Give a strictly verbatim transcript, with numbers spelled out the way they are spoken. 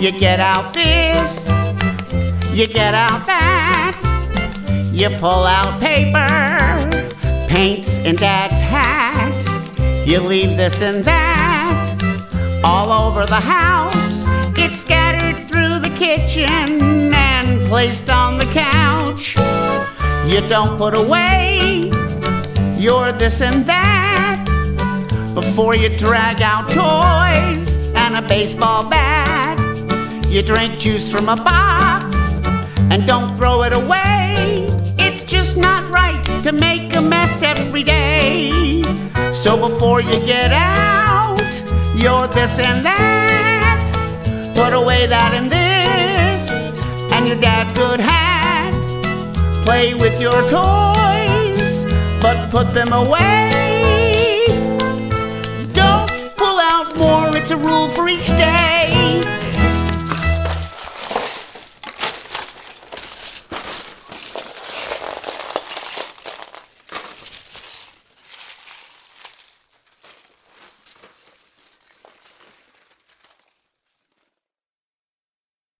You get out this, you get out that, you pull out paper, paints in Dad's hat. You leave this and that all over the house. It's scattered through the kitchen and placed on the couch. You don't put away your this and that before you drag out toys and a baseball bat. You drink juice from a box and don't throw it away. It's just not right to make a mess every day. So before you get out your this and that, put away that and this and your dad's good hat. Play with your toys, but put them away. Don't pull out more, it's a rule for each day.